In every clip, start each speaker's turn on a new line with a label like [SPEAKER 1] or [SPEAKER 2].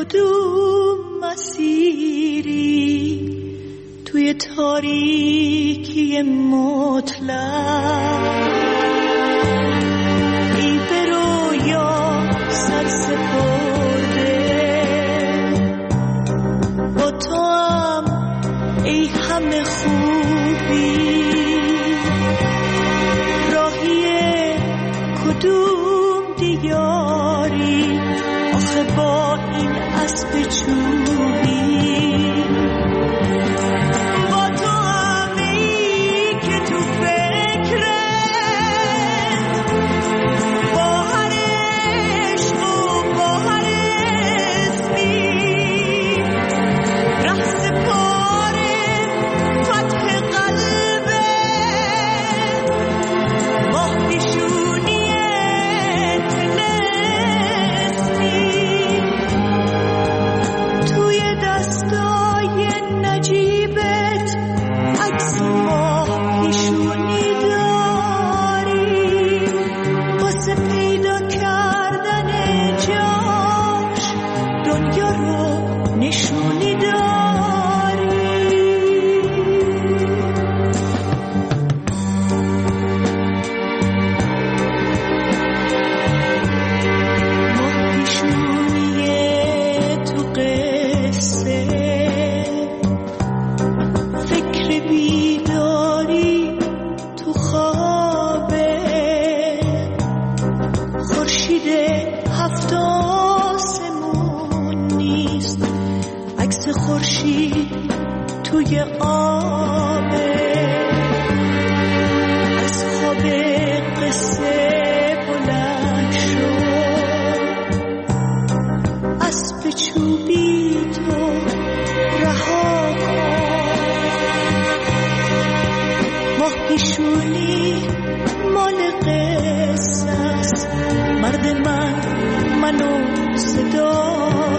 [SPEAKER 1] کدوم مسیری توی تاریکی مطلق ای به رویا سر سپرده با تو هم ای همه خوبی راهی کدوم دیاری آخه با این اسب چوبی توی آبه از خواب قصه بلند شد اسب چوبی تو رها کن ماه پیشونی مال قصه است مرد منو صدا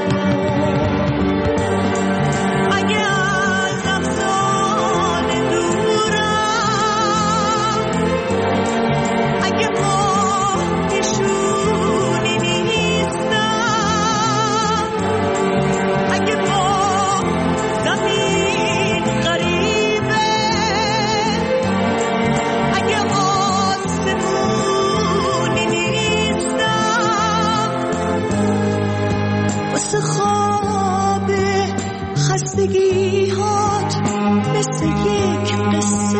[SPEAKER 1] خستگی‌هات مثل یک قصه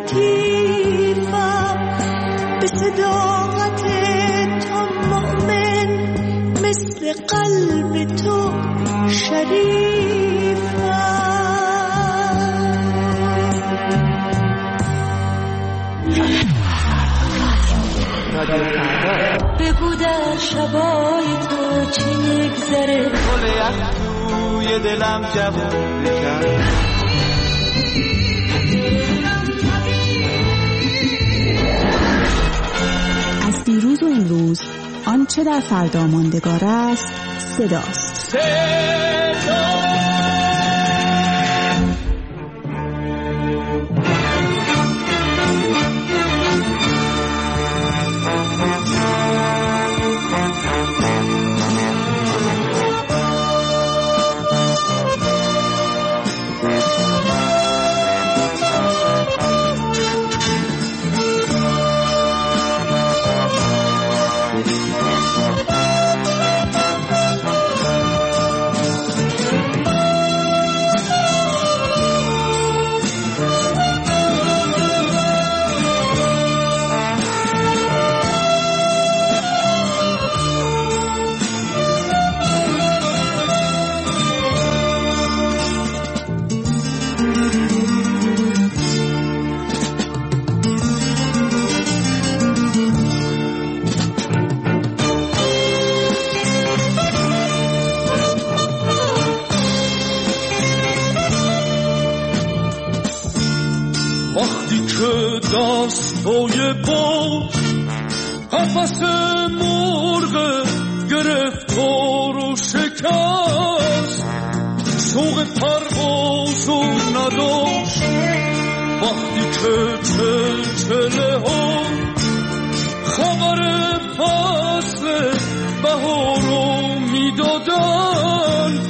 [SPEAKER 1] لطیفم به صداقت تو مؤمن مثل قلب تو شریفم بگو در شبای تو چی میگذره
[SPEAKER 2] توی دلم جواب کرد
[SPEAKER 3] از دیروز و امروز آنچه در فردا ماندگار است صداست.
[SPEAKER 4] داستای باز قفس مرغ گرفتار و شکست شوق پرواز و نداشت وقتی که چلچله ها خبر فصل بهار رو میدادن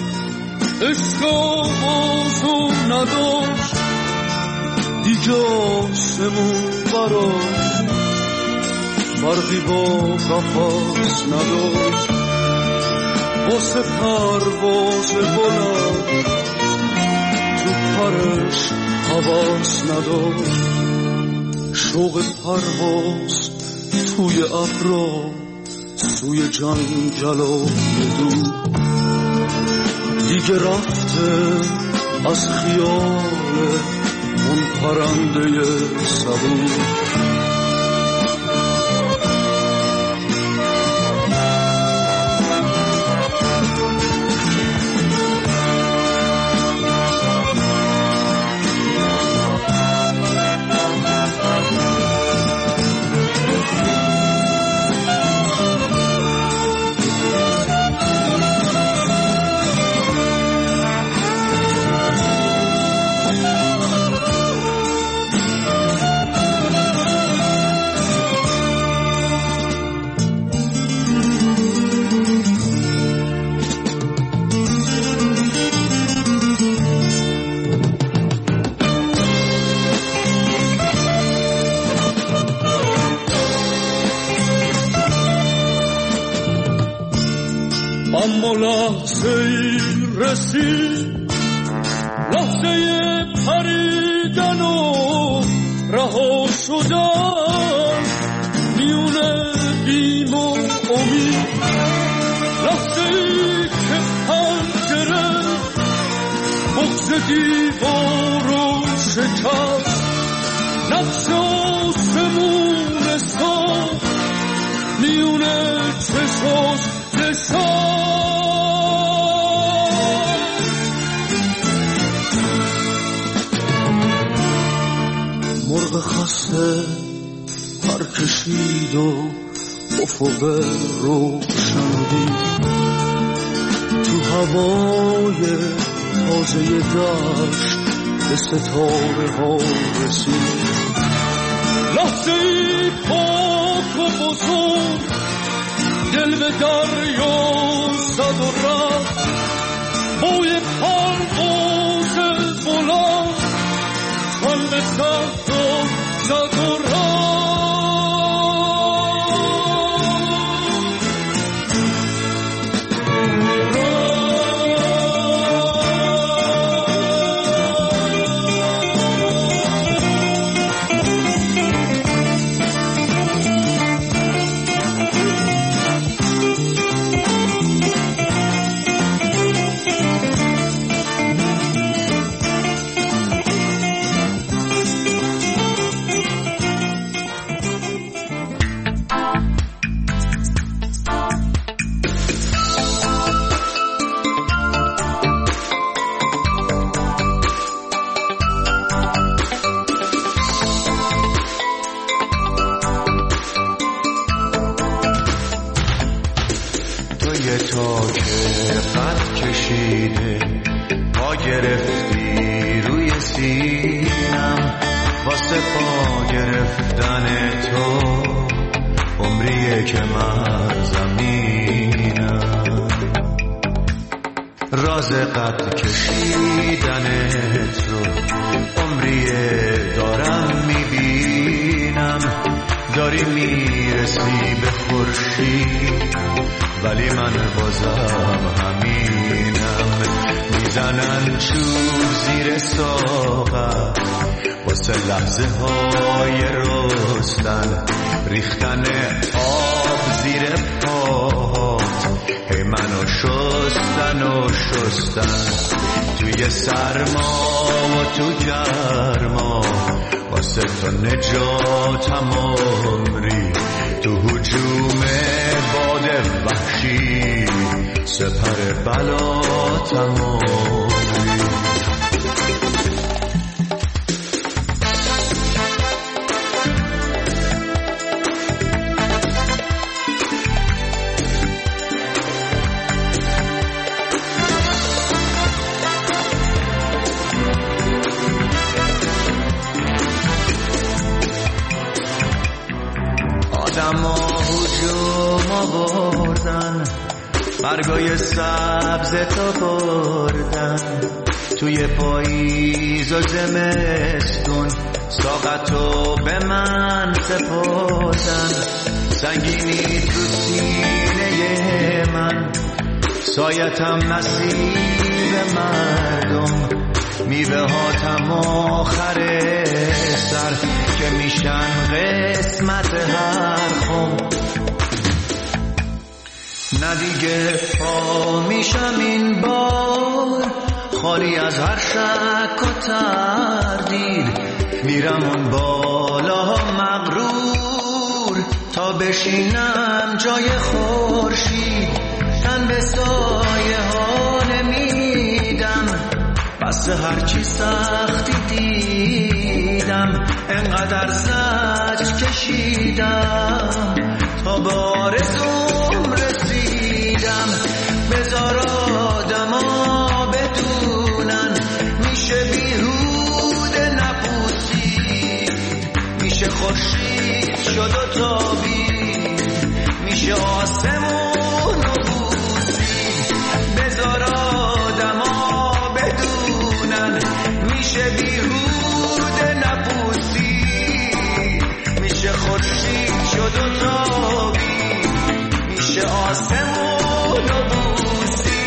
[SPEAKER 4] عشق آغازو نداشت دیگه آسمون براش برقی با قفص نداشت واسه پرواز بلند تو پرش حواس نداشت شوق پرواز توی ابرا سوی جنگل و دور دیگه رفته از خیال اون پرنده صبور اما لحظه ای رسید لحظه پریدن و رها شدن میونه بیم و امید لحظه ای که پنجره بغض دیوار و شکست نقش آسمون ساخت میونه چشاش مرغ خسته پر کشید و افق روشنی تو هوای تازه دشت به ستاره ها رسید لحظه ای پاک و بزرگ دل به دریا زد و رفت بوی پرواز بلند تن به سخت زد و رفت
[SPEAKER 2] ولی من بازم همینم میزنن چوب زیر ساقم واسه لحظه های رستن ریختن آب زیر پاهات هی منو شستن و شستن توی سرما و تو گرما واسه تو نجاتم عمری تو هجوم باد وحشی سپر بلاتم عمری آدم ها هجوم آوردن برگای سبز تو بردم توی پاییز و زمستون ساقتو به من سپردن سنگینی تو سینه من سایتم نصیب مردم میوه هاتم آخر سر که میشن قسمت هر خم نه دیگه پا میشم این بار خالی از هر شک و تردید میرم اون بالا مغرور تا بشینم جای خورشید تن به سایه ها نمیدم بس هرچی سختی دیدم انقدر زجر کشیدم تا به آرزوم رسیدم بذار آدما بدونن میشه بیهوده نپوسید میشه خورشید شد و تابید میشه آسمون و بوسید بذار آدما بدونن میشه بیهوده نپوسید میشه خورشید شد و تابید میشه آسمون و بوسید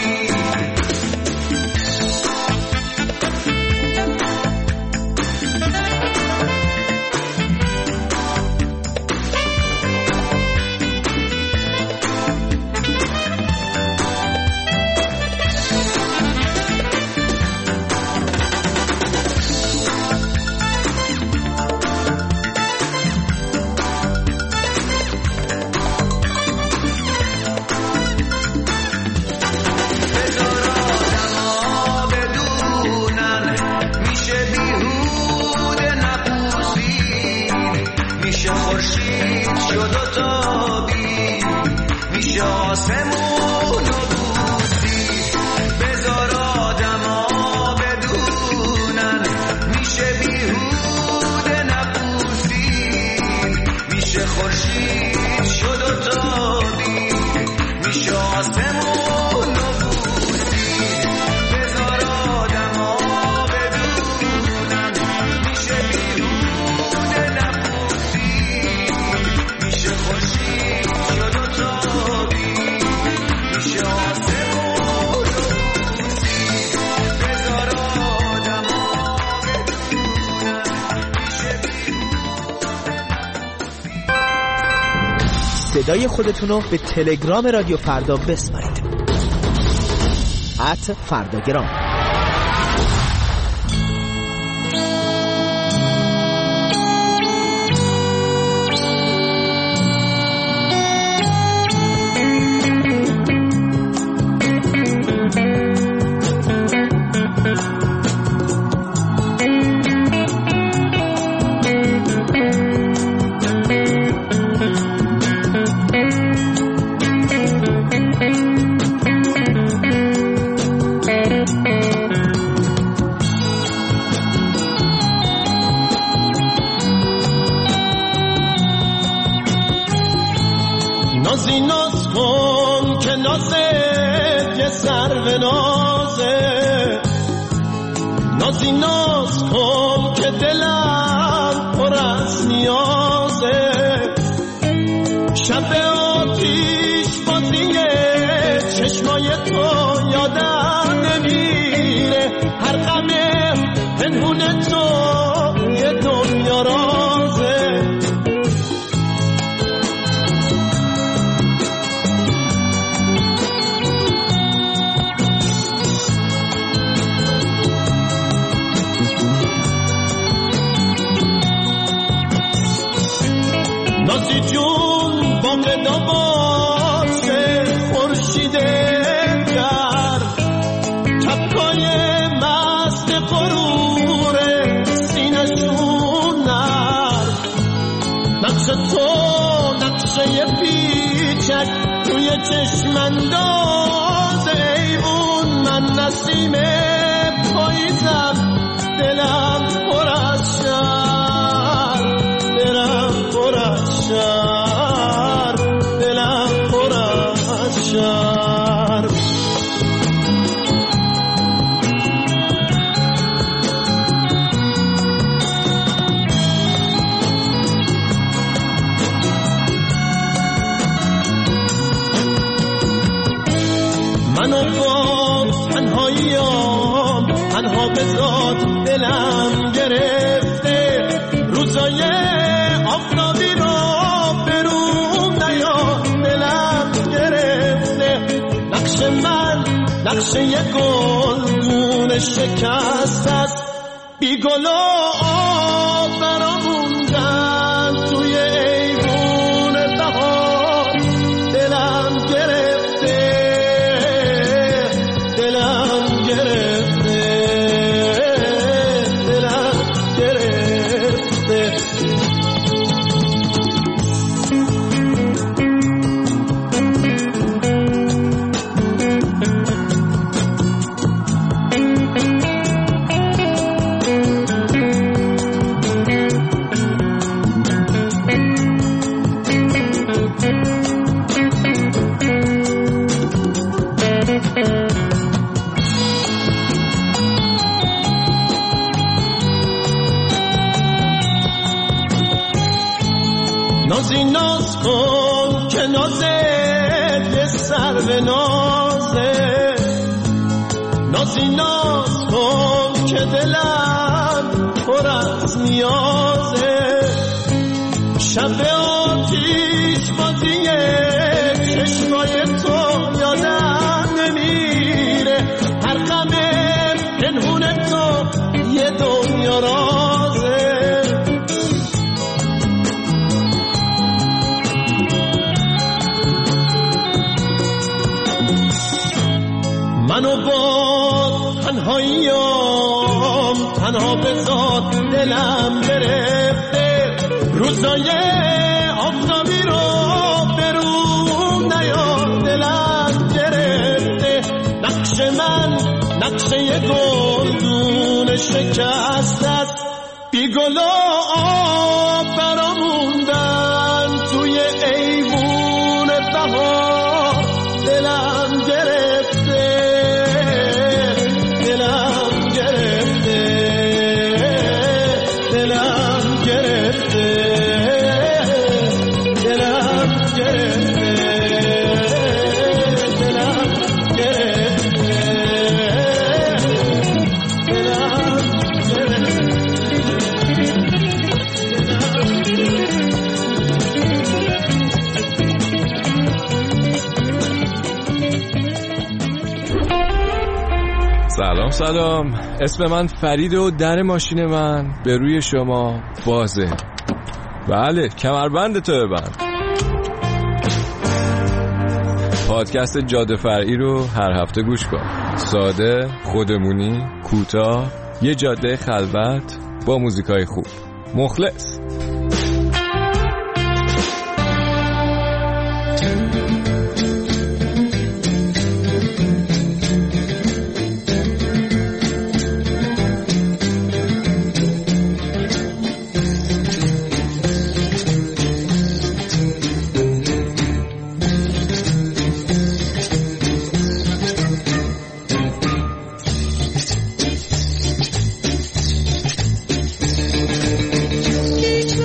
[SPEAKER 5] صدای خودتونو به تلگرام رادیو فردا بسپارید @فرداگرام.
[SPEAKER 6] نازی ناز کن که نازت یه سرو نازه نازی ناز کن که دلم پر از نیازه شب آتیش بازیه چشمای تو یادم نمیره هر غم پنهون تو یه دنیا رازه نازی جون با قداماسه خورشید گرد چپکای مست غرور سینشون نرد نقش تو نقشه پیچک توی چشمنداز ایوون من نسیم پاییزم دلم پر از شهر دلم پر از شهر دلم پر از شهر بزاد دلم گرفته، روزای آفتابی رو برون نیا دلم گرفته. نقش من نقشه یه گلدون شکست است، بی گل و آب براموندن توی ایوون بهار. دلم گرفته، دلم گرفته، دلم گرفته. نازی ناز کن که نازت یه سر به نازه، نازی ناز کن که دلم پر از نیازه. شب آتیش بازیه چشمای تو یادم نمیره، هر غم پنهون تو یه دنیا رازه. منو با تنهاییام تنها بذار دلم گرفته، روزای آفتابی رو برون نیا دلم گرفته. نقش من نقشه یه گلدون شکست است، بی گل و آب براموندن توی ایوون بهار. دلم گرفته، دلم گرفته، دلم گرفته، دلم گرفته، دلم گرفته،
[SPEAKER 7] سلام سلام، اسم من فرید و در ماشین من به روی شما بازه. بله، کمربند تو ببند. پادکست جاده فرعی رو هر هفته گوش کن. ساده، خودمونی، کوتاه، یه جاده خلوت با موزیکای خوب. مخلص.
[SPEAKER 1] هیچ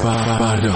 [SPEAKER 7] فردا.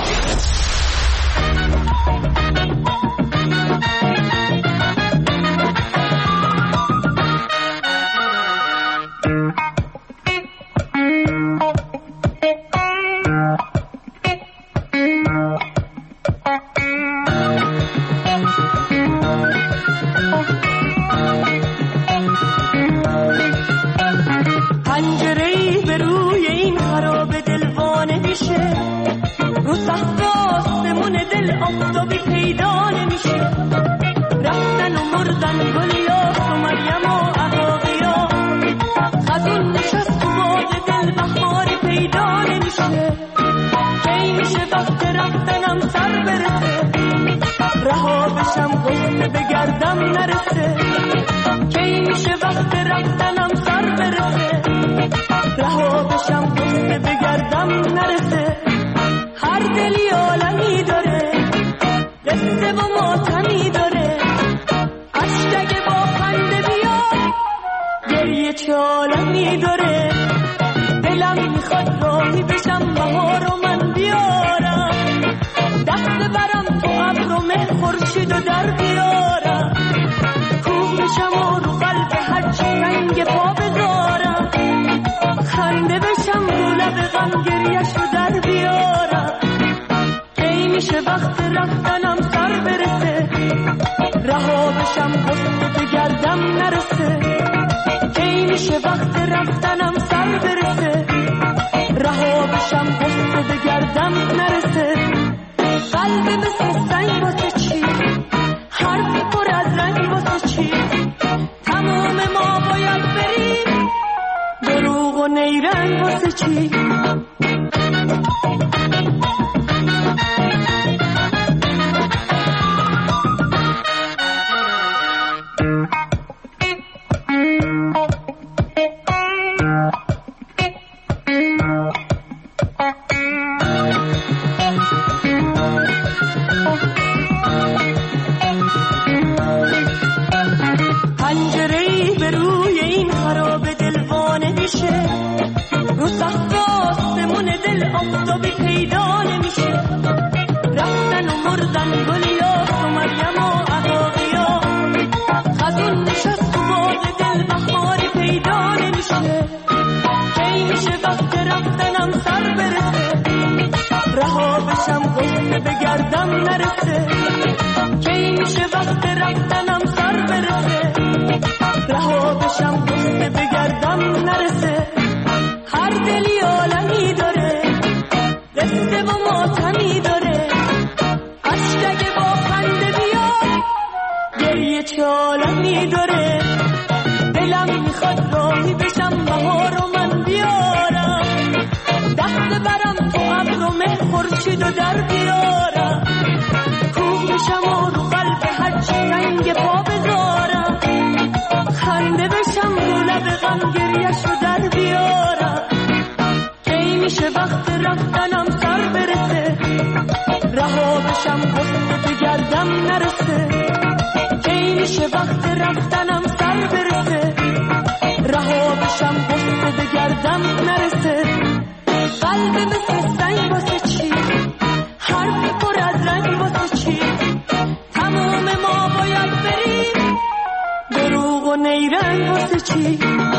[SPEAKER 1] پنجره‌ای به روی این خراب دلوانه میشه، رو سقف آسمون دل آفتابی پیدا نمیشه. رفتن و مردن گلیاس و مریم و عقاقیا، خزون نشست تو باغ دل بهاری پیدا نمیشه. کی میشه وقت رفتنم سر برسه، رها بشم غصه بگردم نرسه. کی میشه وقت رفتنم سر برسه، رها بشم غصه بگردم نرسه. هر دلی عالمی داره، قصه و ماتمی داره. عشق اگه با خنده بیاد، گریه چه عالمی داره. دلم میخواد راهی بشم بهار و من بیارم، دست برم تو ابر و مه خورشید و در بیارم. کوه بشم و رو قلب هرچی رنگ پا بذارم، خنده بشم رو لب غم گریه‌شو در بیارم. کی میشه وقت رفتنم سر برسه، رها بشم غصه بگردم نرسه. کی میشه وقت رفتنم سر برسه، رها بشم غصه بگردم نرسه. قلب مثل سنگ واسه چی، حرف پر از رنگ واسه چی. تمام ما باید بریم، دروغ و نیرنگ واسه چی. پنجره‌ای به روی این خراب دلوانه میشه، رو سقف آسمون دل آفتابی پیدا نمیشه. رفتن و مردن گلیاس و مریم و عقاقیا، خزون نشست تو باغ دل بهاری پیدا نمیشه. کی میشه وقت رفتنم سر برسه، رها بشم غصه بگردم نرسه. کی میشه وقت رفتنم سر برسه، رها بشم غصه بگردم نرسه. هر دلی عالمی داره، قصه و ماتمی داره. عشق اگه با خنده بیاد، گریه چه عالمی داره. دلم میخواد راهی بشم بهار و من بیارم، دست برم تو ابر و مه خورشید و در بیارم. کوه بشم و رو قلب هرچی رنگ پا بذارم، خنده بشم رو لب غم گریه‌شو در بیارم. کی میشه وقت رفتنم سر برسه، رها بشم غصه بگردم نرسه. کی میشه وقت رفتنم سر برسه، رها بشم غصه بگردم نرسه. قلب مثل سنگ واسه چی، حرف پر از رنگ واسه چی. تمام ما باید بریم، دروغ و نیرنگ واسه چی.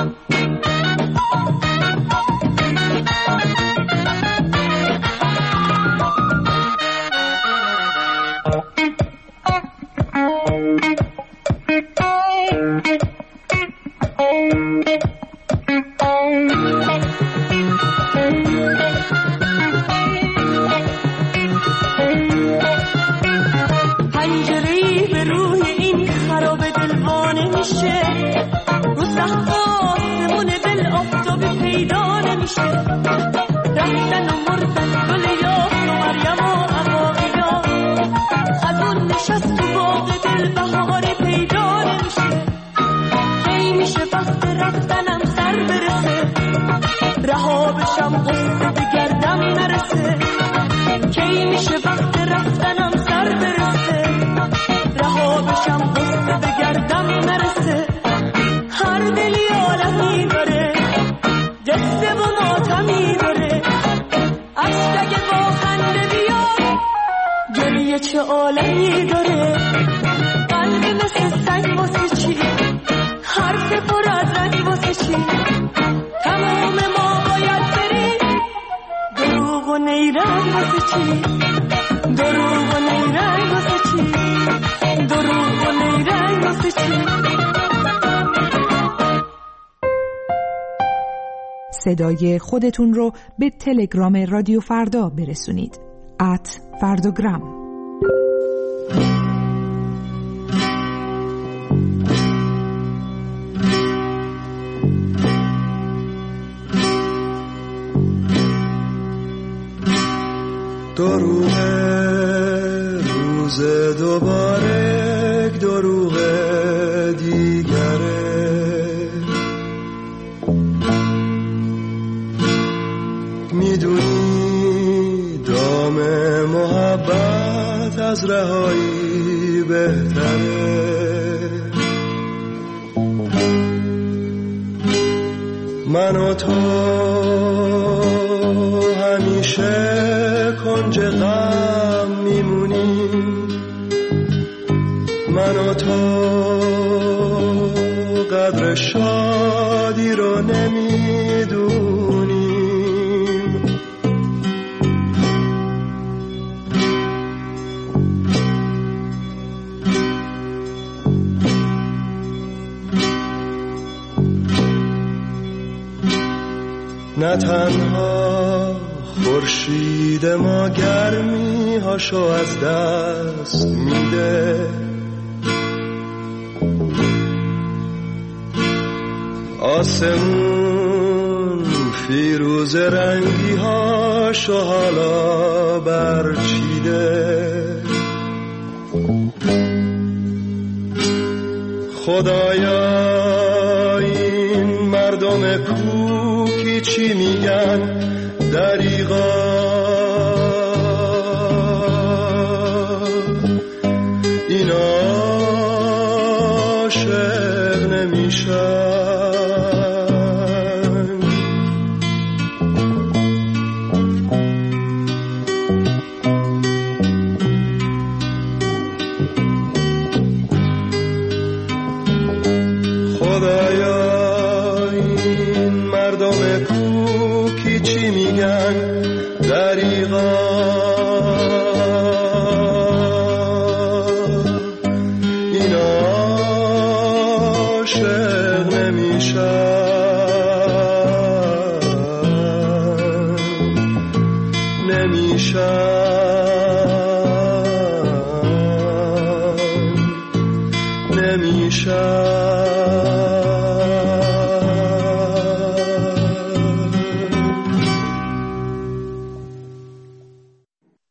[SPEAKER 1] پنجره‌ای به روی این خراب دلوانه میشه، رو سقف آسمون دل آفتابی پیدا نمیشه. رفتن و مردن گلیاس و مریم و عقاقیا، خزون نشست تو باغ دل بهاری پیدا نمیشه. کی میشه وقت رفتنم سر برسه، رها بشم غصه بگردم نرسه. کی میشه وقت رفتنم سر برسه، رها بشم غصه بگردم نرسه. هر دلی عالمی داره، قصه و ماتمی داره. چه عالمی داره، قلب مثل سنگ واسه چی، حرف پر از رنگ واسه چی، تمام ما باید بریم دروغ و نیرنگ واسه چی، دروغ و نیرنگ واسه چی، دروغ و نیرنگ واسه چی.
[SPEAKER 3] صدای خودتون رو به تلگرام رادیو فردا برسونید. @فرداگرام.
[SPEAKER 4] دروغ روز دوباره دروغ دیگره، میدونی دام محبت از رهایی بهتره. من و تو همیشه کنج غم میمونیم، من و تو قدر شادی رو نمیدونیم. نه تنها خورشید ما گرمی هاشو از دست میده، آسمون فیروز رنگی هاشو حالا برچیده. خدایا این مردم کوکی چی میگن دریغا، این عاشق نمیشن. خدایا این مردم کوکی چی میگن دریغا، این عاشق نمیشن.